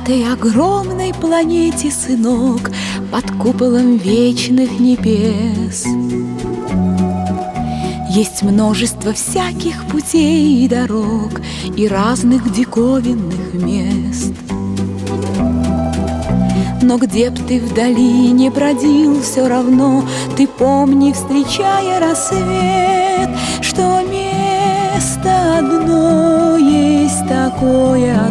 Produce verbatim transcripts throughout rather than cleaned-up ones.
этой огромной планете, сынок, под куполом вечных небес есть множество всяких путей и дорог и разных диковинных мест. Но где б ты вдали не бродил, все равно ты помни, встречая рассвет, что место одно есть такое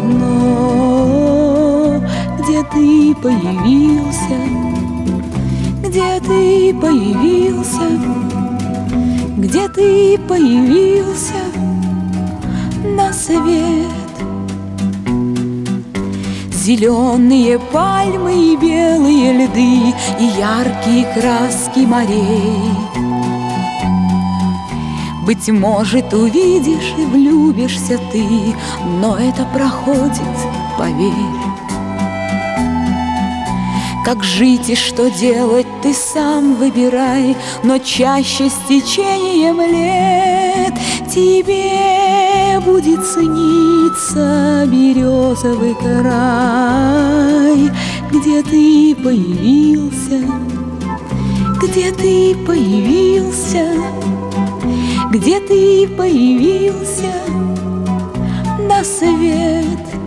одно, где ты появился, где ты появился, где ты появился на свет. Зеленые пальмы и белые льды и яркие краски морей. Быть может, увидишь и влюбишься ты, но это проходит, поверь. Как жить и что делать, ты сам выбирай, но чаще с течением лет тебе будет сниться березовый край, где ты появился, где ты появился, где ты появился на свет.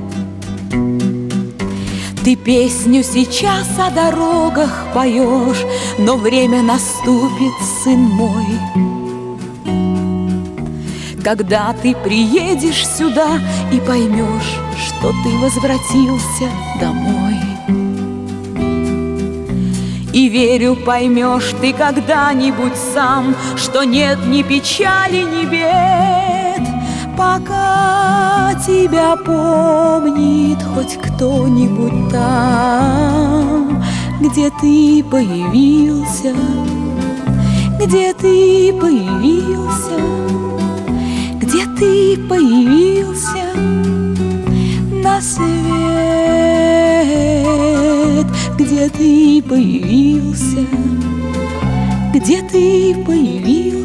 Ты песню сейчас о дорогах поешь, но время наступит, сын мой, когда ты приедешь сюда и поймешь, что ты возвратился домой. И верю, поймешь ты когда-нибудь сам, что нет ни печали, ни бед, пока тебя помнит хоть кто-нибудь там, где ты появился, где ты появился, где ты появился на свет, где ты появился, где ты появился.